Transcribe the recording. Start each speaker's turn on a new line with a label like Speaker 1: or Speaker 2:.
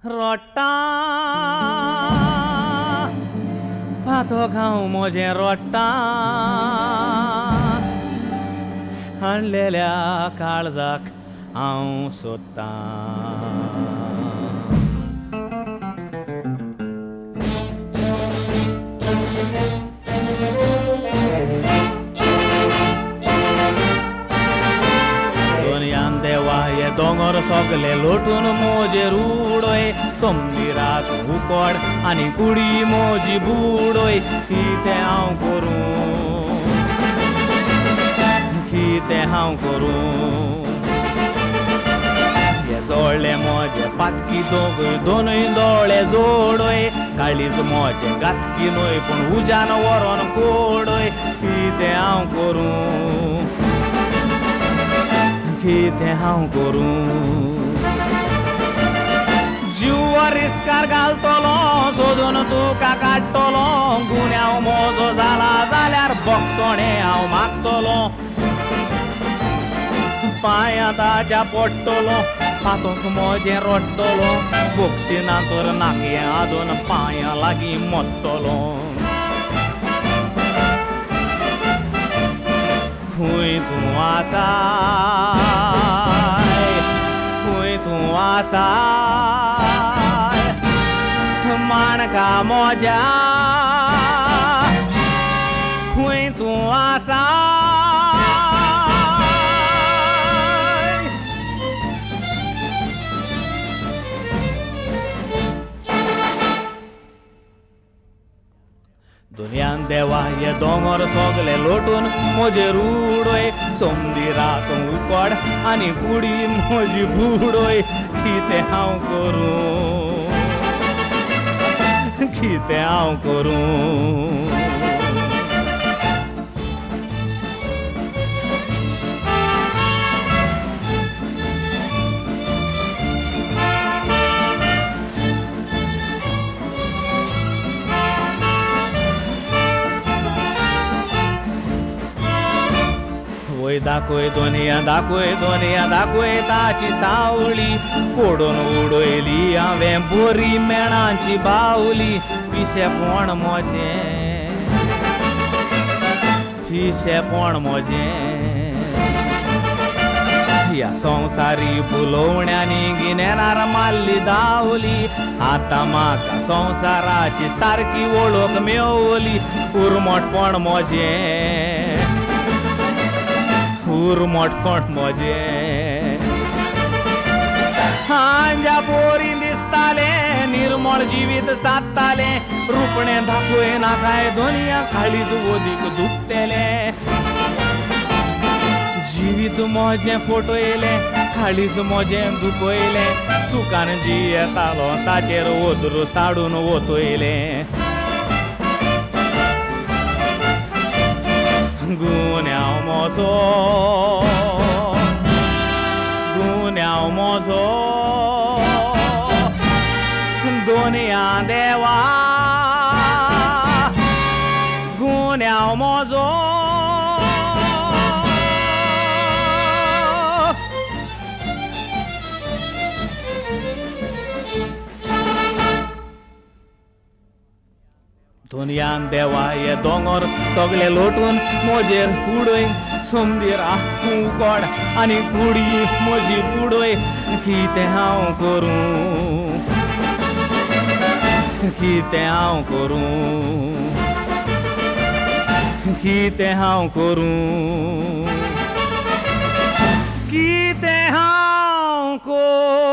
Speaker 1: रोट्टा भातो खाऊ मोजे रोट्टा हाणलेल्या काळजाक हांव सोदतां. दोनयान देवा हे दोंगर सगळे लोटून मोजेर उडोय. सोमदिराक उकोड आनी कुडी मोजी बुडोय. कितें हांव करूं, कितें हांव करूं. हे दोळे मोजे पातकी दोगूय दोनूय दोळे जोडोय. काळीज मोजे गातकी न्हय पूण उज्यान व्हरोन कोडोय. कितें हांव करूं, कितें हांव करूं. जीव रिस्कार घालतलो सोदून तुका काडटलो. गुन्यांव मोजो जाला जाल्यार बोगसोणे हांव मागतलो. पांयां ताच्या पडटलो हातूंक मोजें रोडटलो. बोगशिना तर नाकये आदून पांयां लागीं मोडटलो. खंय तूं आसा, खंय तूं आसा माणका मोज्या, खंय तूं आसा. दुनियान देवा हे दोंगर सगळे लोटून मोजेर उडोय. सोमदिराक उकोड आनी कुडी मोजी बुडोय. कितें हांव करूं, कितें हांव करूं. वय दाखय दोनिया, दाखय दोनिया, दाखय ताची सावळी. पडून उडयली हांवें बरी मेणांची बावली. पिशेपण मोजें, पिशेपण मोजें. ह्या संवसारी बुलोवण्यांनी गिन्यानार मारली धांवली. आतां म्हाका संवसाराची सारकी वळख मेवली. उर्मटपण मोजें, उर्मटपण मोजें. हांज्या पोरी दिसतालें निर्मळ जिवीत सादतालें. रुपणें दाखय नाकाय दोनिया काळीज वोदीक दुखतेलें. जिवीत मोजें फटयलें, काळीज मोजें दुखयलें. सुखान जियेतालो ताचेर ओदरू साडून वतयलें. गुन्यांव मोजो, गुन्यांव मोजो. दोनिया देवा गुन्यांव मोजो. दुनियान देवा हे दोंगर सगळे लोटून मोजेर उडोय. सोमदिराक उकोड आनी कुडी मोजी बुडोय. कितें हांव करूं, कितें हांव करूं, कितें हांव करूं, कितें हांव करूं.